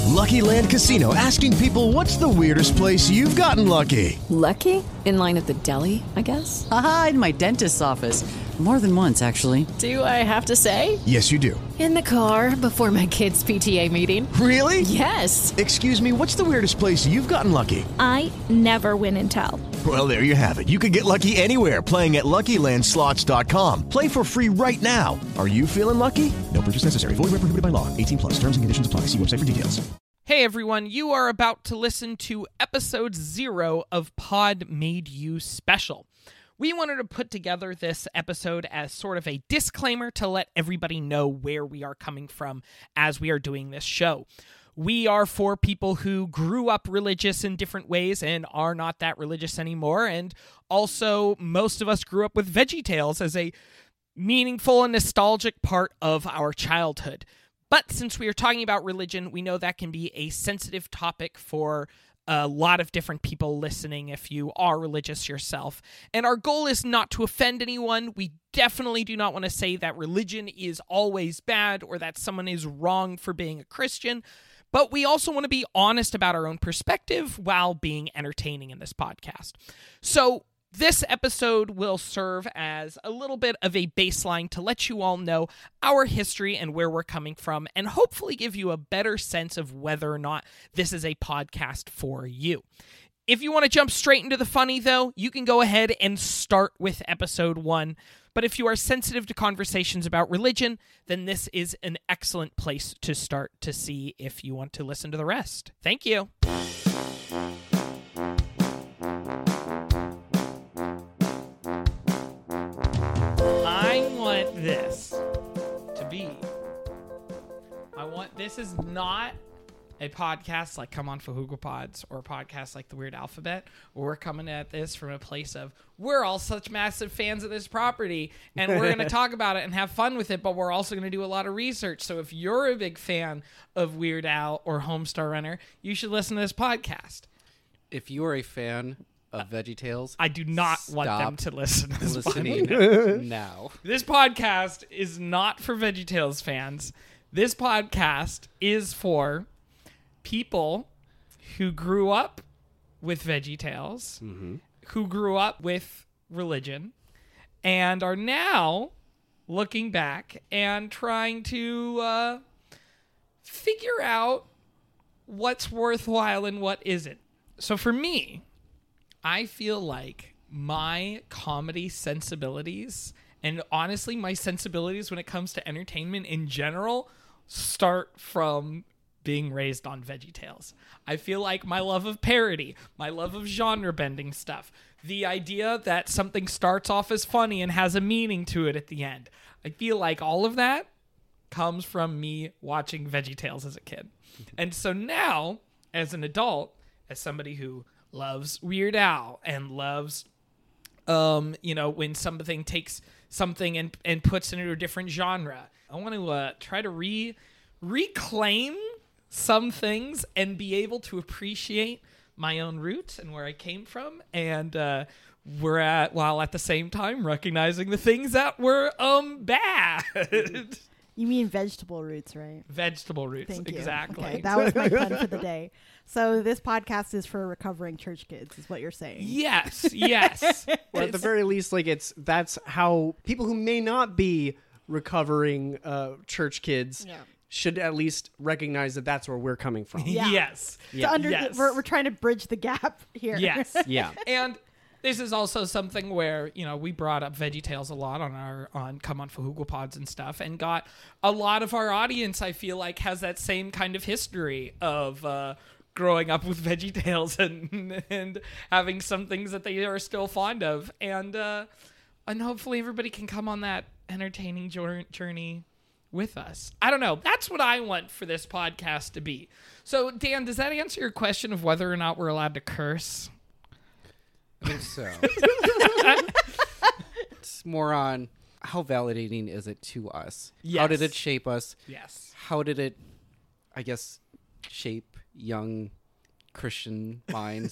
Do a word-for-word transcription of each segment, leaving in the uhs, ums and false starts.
Lucky Land Casino, asking people, what's the weirdest place you've gotten lucky? Lucky? In line at the deli, I guess? Aha, in my dentist's office. More than once, actually. Do I have to say? Yes, you do. In the car before my kids' P T A meeting. Really? Yes. Excuse me, what's the weirdest place you've gotten lucky? I never win and tell. Well, there you have it. You can get lucky anywhere, playing at Lucky Land Slots dot com. Play for free right now. Are you feeling lucky? No purchase necessary. Void where prohibited by law. eighteen plus. Terms and conditions apply. See website for details. Hey everyone, you are about to listen to episode zero of Pod Made You Special. We wanted to put together this episode as sort of a disclaimer to let everybody know where we are coming from as we are doing this show. We are for people who grew up religious in different ways and are not that religious anymore, and also most of us grew up with VeggieTales as a meaningful and nostalgic part of our childhood. But since we are talking about religion, we know that can be a sensitive topic for a lot of different people listening if you are religious yourself. And our goal is not to offend anyone. We definitely do not want to say that religion is always bad or that someone is wrong for being a Christian. But we also want to be honest about our own perspective while being entertaining in this podcast. So this episode will serve as a little bit of a baseline to let you all know our history and where we're coming from, and hopefully give you a better sense of whether or not this is a podcast for you. If you want to jump straight into the funny, though, you can go ahead and start with episode one. But if you are sensitive to conversations about religion, then this is an excellent place to start to see if you want to listen to the rest. Thank you. I want this to be, I want, this is not a podcast like Come On Fahuga Pods or a podcast like The Weird Alphabet, where we're coming at this from a place of, we're all such massive fans of this property and we're going to talk about it and have fun with it, but we're also going to do a lot of research. So if you're a big fan of Weird Al or Homestar Runner, you should listen to this podcast. If you are a fan of VeggieTales, I do not want them to listen to this listening podcast. now. This podcast is not for VeggieTales fans. This podcast is for people who grew up with VeggieTales, mm-hmm. who grew up with religion, and are now looking back and trying to uh, figure out what's worthwhile and what isn't. So for me, I feel like my comedy sensibilities, and honestly my sensibilities when it comes to entertainment in general, start from being raised on VeggieTales. I feel like my love of parody, my love of genre bending stuff, the idea that something starts off as funny and has a meaning to it at the end, I feel like all of that comes from me watching VeggieTales as a kid. And so now, as an adult, as somebody who loves Weird Al and loves, um, you know, when something takes something and, and puts it into a different genre, I want to uh, try to re reclaim some things and be able to appreciate my own roots and where I came from, and uh, we're at while at the same time recognizing the things that were um bad. You mean vegetable roots, right? Vegetable roots, Thank you. exactly. Okay, that was my pun for the day. So this podcast is for recovering church kids, is what you're saying? Yes, yes. Or at the very least, like it's that's how people who may not be recovering uh, church kids yeah. should at least recognize that that's where we're coming from. Yeah. Yes. Yeah. Under, yes. We're, we're trying to bridge the gap here. Yes. Yeah. And this is also something where, you know, we brought up VeggieTales a lot on our on Come On Fahuga Pods and stuff, and got a lot of our audience, I feel like, has that same kind of history of uh, growing up with VeggieTales and and having some things that they are still fond of, and uh, and hopefully everybody can come on that entertaining journey with us. I don't know. That's what I want for this podcast to be. So, Dan, does that answer your question of whether or not we're allowed to curse? I think so. It's more on how validating is it to us? Yes. How did it shape us? Yes. How did it, I guess, shape young Christian minds.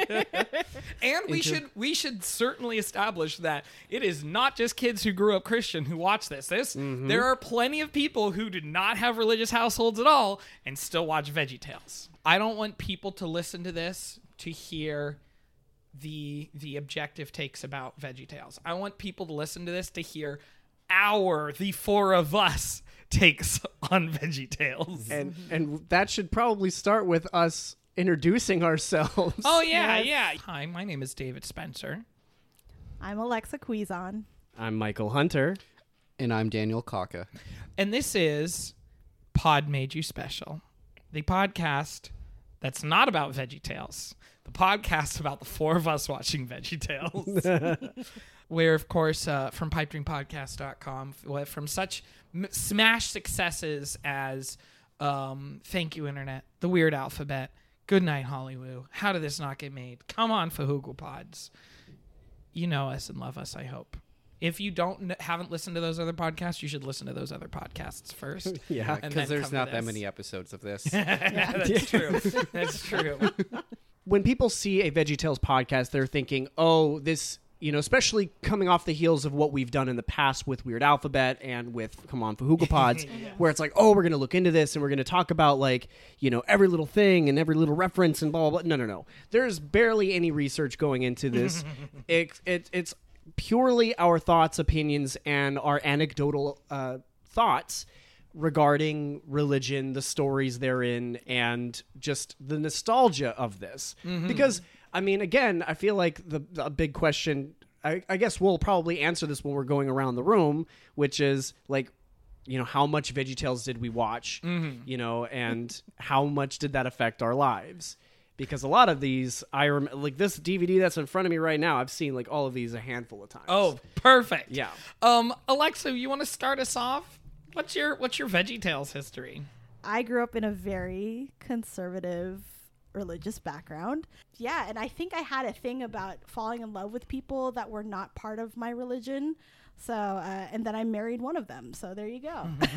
And we Into- should we should certainly establish that it is not just kids who grew up Christian who watch this. This there are plenty of people who did not have religious households at all and still watch VeggieTales. I don't want people to listen to this to hear the the objective takes about VeggieTales. I want people to listen to this to hear our the four of us takes on VeggieTales. And and that should probably start with us introducing ourselves. Oh yeah, Yes. yeah. Hi, my name is David Spencer. I'm Alexa Quizon. I'm Michael Hunter. And I'm Daniel Kaka. And this is Pod Made You Special, the podcast that's not about VeggieTales, the podcast about the four of us watching VeggieTales. Where, of course, uh, from pipe dream podcast dot com, f- from such m- smash successes as um, Thank You Internet, The Weird Alphabet, Good Night Hollywood, How Did This Not Get Made, Come On Fahoogle Pods. You know us and love us, I hope. If you don't kn- haven't listened to those other podcasts, you should listen to those other podcasts first. Yeah, and then Because there's come to not that this. many episodes of this. That's true. That's true. When people see a VeggieTales podcast, they're thinking, oh, this, you know, especially coming off the heels of what we've done in the past with Weird Alphabet and with Come On Fahoogle Pods, where it's like, oh, we're going to look into this and we're going to talk about, like, you know, every little thing and every little reference and blah, blah, blah. No, no, no. There's barely any research going into this. it, it, it's purely our thoughts, opinions, and our anecdotal uh, thoughts regarding religion, the stories therein, and just the nostalgia of this. Because, I mean, again, I feel like the, the big question, I, I guess we'll probably answer this when we're going around the room, which is, like, you know, how much VeggieTales did we watch, you know, and how much did that affect our lives? Because a lot of these, I rem- like this D V D that's in front of me right now, I've seen like all of these a handful of times. Oh, perfect. Yeah. Um, Alexa, you want to start us off? What's your What's your VeggieTales history? I grew up in a very conservative religious background. Yeah, and I think I had a thing about falling in love with people that were not part of my religion. So, uh, and then I married one of them. So there you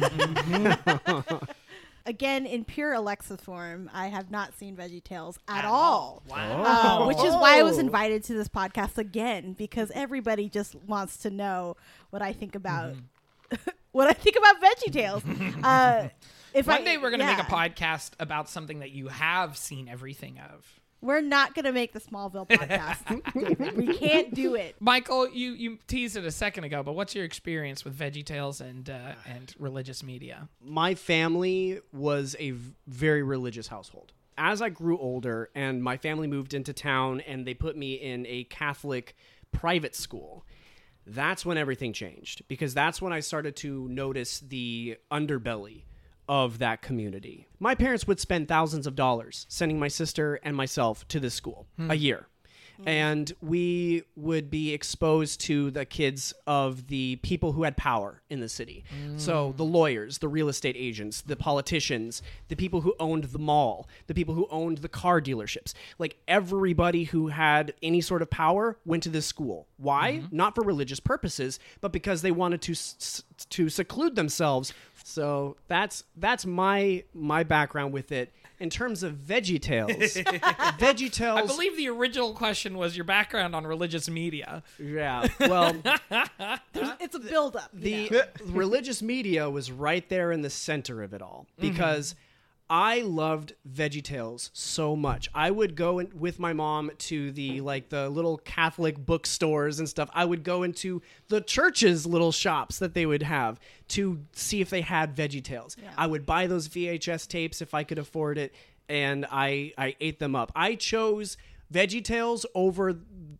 go. Again, in pure Alexa form, I have not seen VeggieTales at, all. Wow. Uh, which is why I was invited to this podcast again, because everybody just wants to know what I think about what I think about VeggieTales. Uh, if One I, day we're going to yeah. make a podcast about something that you have seen everything of. We're not going to make the Smallville podcast, David. We can't do it. Michael, you, you teased it a second ago, but what's your experience with VeggieTales and uh, and religious media? My family was a v- very religious household. As I grew older and my family moved into town and they put me in a Catholic private school, that's when everything changed, because that's when I started to notice the underbelly of that community. My parents would spend thousands of dollars sending my sister and myself to this school a year. And we would be exposed to the kids of the people who had power in the city. So the lawyers, the real estate agents, the politicians, the people who owned the mall, the people who owned the car dealerships. Like, everybody who had any sort of power went to this school. Why? Not for religious purposes, but because they wanted to s- to seclude themselves. So that's that's my my background with it. In terms of VeggieTales, VeggieTales. I believe the original question was your background on religious media. Yeah. Well, It's a buildup. the religious media was right there in the center of it all, because I loved VeggieTales so much. I would go in, with my mom to the like the little Catholic bookstores and stuff. I would go into the church's little shops that they would have to see if they had VeggieTales. I would buy those V H S tapes if I could afford it, and I I ate them up. I chose VeggieTales over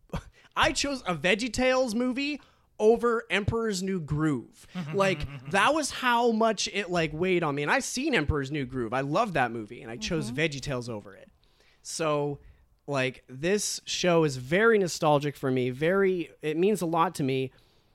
I chose a VeggieTales movie over Emperor's New Groove. Like, that was how much it like weighed on me. And I've seen Emperor's New Groove. I love that movie, and I chose VeggieTales over it. So, like, this show is very nostalgic for me. Very, it means a lot to me.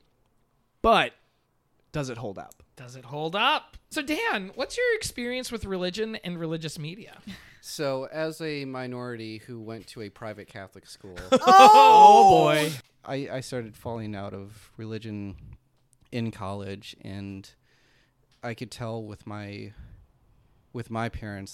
But does it hold up? Does it hold up? So, Dan, what's your experience with religion and religious media? So, as a minority who went to a private Catholic school, Oh boy. I, I started falling out of religion in college, and I could tell with my with my parents, like,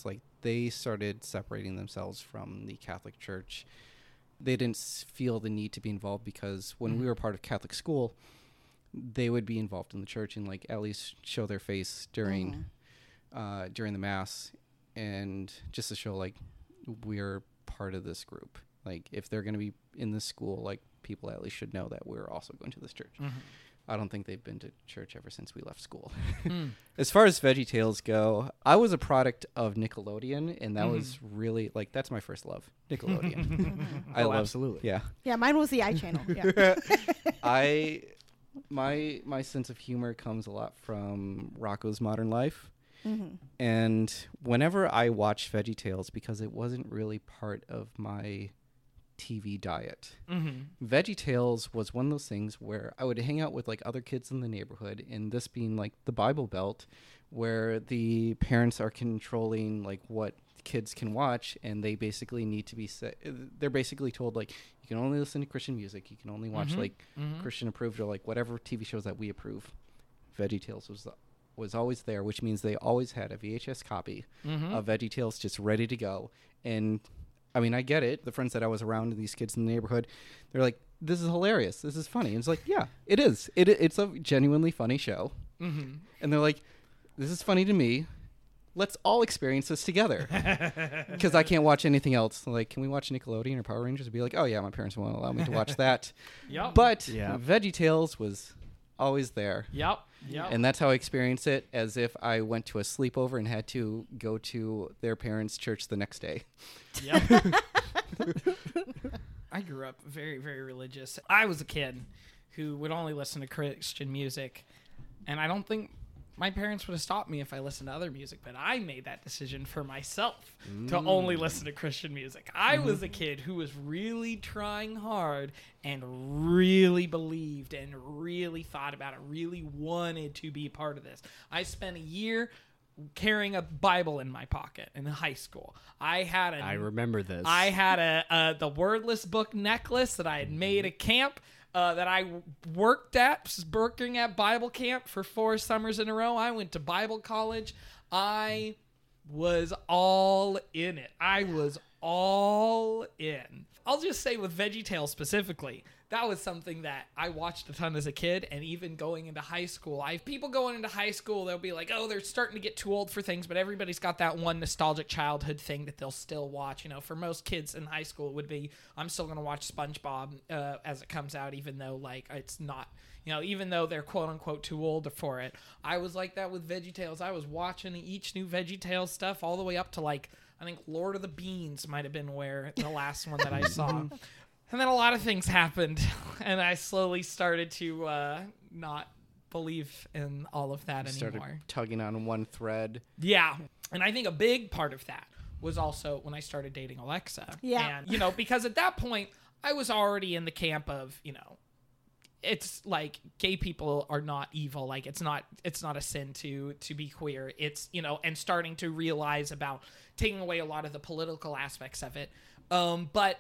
they started separating themselves from the Catholic Church. They didn't feel the need to be involved because when mm-hmm. we were part of Catholic school, they would be involved in the church and like at least show their face during mm-hmm. uh, during the mass, and just to show like we're part of this group. Like if they're going to be in this school, like people at least should know that we're also going to this church. Mm-hmm. I don't think they've been to church ever since we left school. mm. As far as VeggieTales go, I was a product of Nickelodeon, and that mm. was really, like, that's my first love, Nickelodeon. I oh, love, absolutely. Yeah. Yeah, mine was the iChannel. Yeah. I, my, my sense of humor comes a lot from Rocko's Modern Life. Mm-hmm. And whenever I watch VeggieTales, because it wasn't really part of my T V diet. Mm-hmm. VeggieTales was one of those things where I would hang out with like other kids in the neighborhood, and this being like the Bible Belt, where the parents are controlling like what kids can watch, and they basically need to be set. They're basically told like you can only listen to Christian music, you can only watch mm-hmm. like mm-hmm. Christian approved or like whatever T V shows that we approve. VeggieTales was was always there, which means they always had a V H S copy mm-hmm. of VeggieTales just ready to go. And I mean, I get it. The friends that I was around and these kids in the neighborhood, they're like, this is hilarious. This is funny. And it's like, yeah, it is. It It's a genuinely funny show. Mm-hmm. And they're like, this is funny to me. Let's all experience this together. Because I can't watch anything else. Like, can we watch Nickelodeon or Power Rangers? I'd be like, oh, yeah, my parents won't allow me to watch that. Yep. But yeah. VeggieTales was always there. Yep. Yep. And that's how I experienced it, as if I went to a sleepover and had to go to their parents' church the next day. Yep. I grew up very, very religious. I was a kid who would only listen to Christian music, and I don't think my parents would have stopped me if I listened to other music, but I made that decision for myself mm. to only listen to Christian music. I mm-hmm. was a kid who was really trying hard and really believed and really thought about it, really wanted to be part of this. I spent a year carrying a Bible in my pocket in high school. I had a I remember this. I had a, a the wordless book necklace that I had made at camp. Uh, that I worked at, working at Bible camp for four summers in a row. I went to Bible college. I was all in it. I was all in. I'll just say with VeggieTales specifically, that was something that I watched a ton as a kid, and even going into high school. I people going into high school, they'll be like, oh, they're starting to get too old for things, but everybody's got that one nostalgic childhood thing that they'll still watch. You know, for most kids in high school, it would be, I'm still going to watch SpongeBob uh, as it comes out, even though, like, it's not, you know, even though they're quote-unquote too old for it. I was like that with VeggieTales. I was watching each new VeggieTales stuff all the way up to, like, I think Lord of the Beans might have been where the last one that I saw. And then a lot of things happened, and I slowly started to uh, not believe in all of that you anymore. Started tugging on one thread. Yeah, and I think a big part of that was also when I started dating Alexa. Yeah. And, you know, because at that point, I was already in the camp of, you know, it's like gay people are not evil. Like it's not, it's not a sin to, to be queer. It's, you know, and starting to realize about taking away a lot of the political aspects of it. Um, but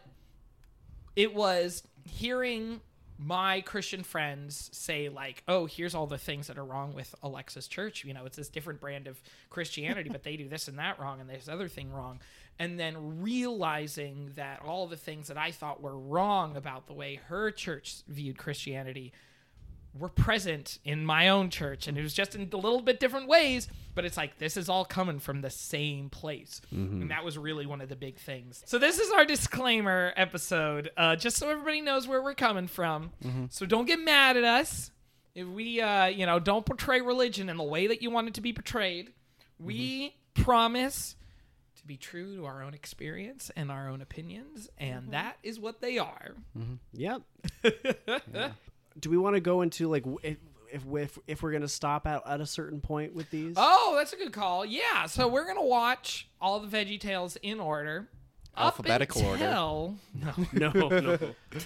it was hearing my Christian friends say like, oh, here's all the things that are wrong with Alexa's church. You know, it's this different brand of Christianity, but they do this and that wrong and this other thing wrong. And then realizing that all the things that I thought were wrong about the way her church viewed Christianity were present in my own church. And it was just in a little bit different ways, but it's like, this is all coming from the same place. Mm-hmm. And that was really one of the big things. So this is our disclaimer episode, uh, just so everybody knows where we're coming from. Mm-hmm. So don't get mad at us if we, uh, you know, don't portray religion in the way that you want it to be portrayed. We mm-hmm. promise to be true to our own experience and our own opinions, and mm-hmm. that is what they are. Mm-hmm. Yep. yeah. Do we want to go into like if if if, if we're gonna stop at, at a certain point with these? Oh, that's a good call. Yeah, so we're gonna watch all the VeggieTales in order, alphabetical up until, order. No, no, no.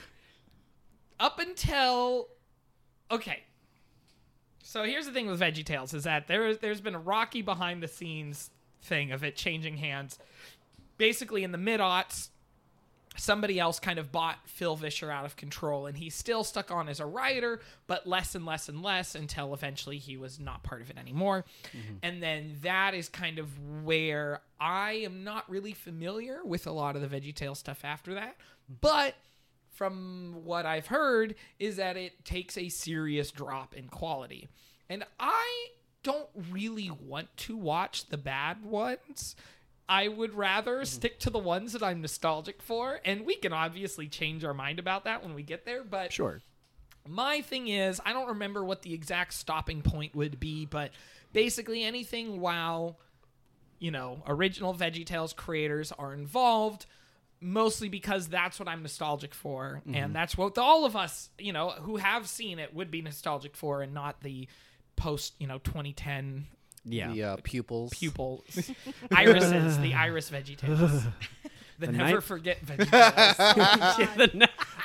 Up until okay. So here's the thing with VeggieTales is that there there's been a rocky behind the scenes thing of it changing hands. Basically, in the mid-aughts, somebody else kind of bought Phil Vischer out of control, and he's still stuck on as a writer, but less and less and less until eventually he was not part of it anymore. Mm-hmm. And then that is kind of where I am not really familiar with a lot of the VeggieTales stuff after that. But from what I've heard is that it takes a serious drop in quality. And I don't really want to watch the bad ones. I would rather stick to the ones that I'm nostalgic for, and we can obviously change our mind about that when we get there, but Sure. My thing is, I don't remember what the exact stopping point would be, but basically anything while, you know, original VeggieTales creators are involved, mostly because that's what I'm nostalgic for, mm-hmm. and that's what all of us, you know, who have seen it would be nostalgic for, and not the post, you know, twenty ten Yeah. The uh, pupils. pupils, irises, the iris VeggieTales, the, The never night- forget VeggieTales.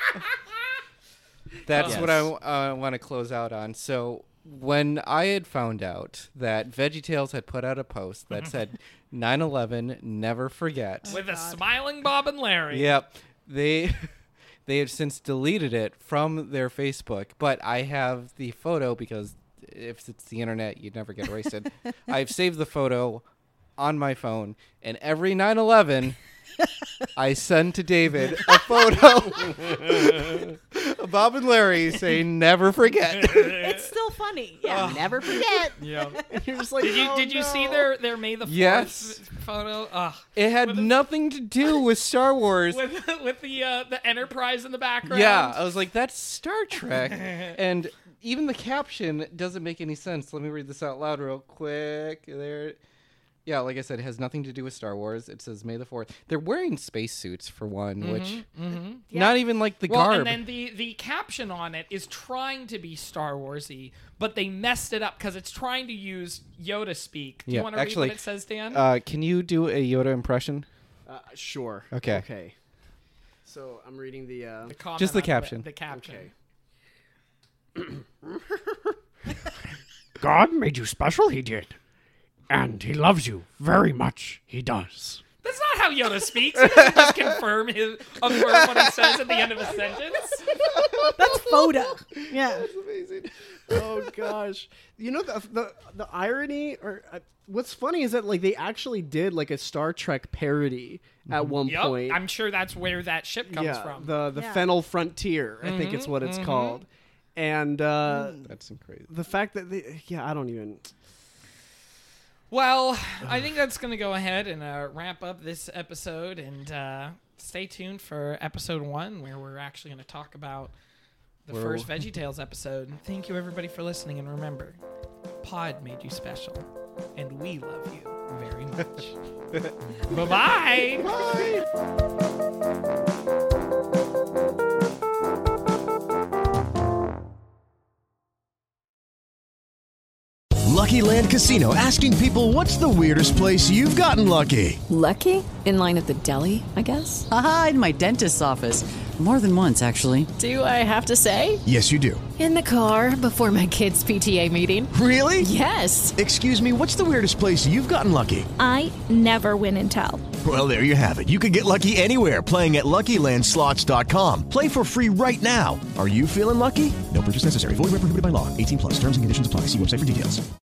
That's Yes. what I uh, want to close out on. So when I had found out that VeggieTales had put out a post that said nine eleven, never forget. With a smiling Bob and Larry. Yep. They they have since deleted it from their Facebook, but I have the photo because if it's the internet, you'd never get wasted. I've saved the photo on my phone, and every nine eleven I send to David a photo of Bob and Larry saying never forget. It's still funny. Yeah, never forget. Yeah. You're just like, Did you oh, did you no. see their their May the fourth Yes. photo? Ugh. It had With a- nothing to do with Star Wars. With with the uh, the Enterprise in the background. Yeah, I was like, that's Star Trek. And even the caption doesn't make any sense. Let me read this out loud real quick. There. Yeah, like I said, it has nothing to do with Star Wars. It says May the fourth. They're wearing spacesuits for one, which not even like the Well, garb. and then the, the caption on it is trying to be Star Warsy, but they messed it up because it's trying to use Yoda speak. Do Yeah, you want to actually, read what it says, Dan? uh, can you do a Yoda impression? Uh, sure. Okay. Okay. So I'm reading the. Uh, the comment just the on caption. The caption. Okay. God made you special, he did. And he loves you very much, he does. That's not how Yoda speaks. He doesn't just confirm his affirm what he says at the end of a sentence. That's Foda. Yeah. oh gosh, you know the the, the irony, or uh, what's funny is that like they actually did like a Star Trek parody at one Yep, point. I'm sure that's where that ship comes yeah, from. the the Yeah. Fennel Frontier, I think it's what it's called, and uh, That's crazy. the fact that they, yeah, I don't even. Well, I think that's going to go ahead and uh, wrap up this episode, and uh, stay tuned for episode one, where we're actually going to talk about the Where first we'll- VeggieTales episode. Thank you, everybody, for listening, and remember, Pod made you special, and we love you very much. Bye-bye! Bye. Lucky Land Casino asking people, what's the weirdest place you've gotten lucky? Lucky? In line at the deli, I guess? Aha, in my dentist's office. More than once, actually. Do I have to say? Yes, you do. In the car before my kids' P T A meeting. Really? Yes. Excuse me, what's the weirdest place you've gotten lucky? I never win and tell. Well, there you have it. You can get lucky anywhere, playing at Lucky Land Slots dot com. Play for free right now. Are you feeling lucky? No purchase necessary. Void where prohibited by law. eighteen plus. Terms and conditions apply. See website for details.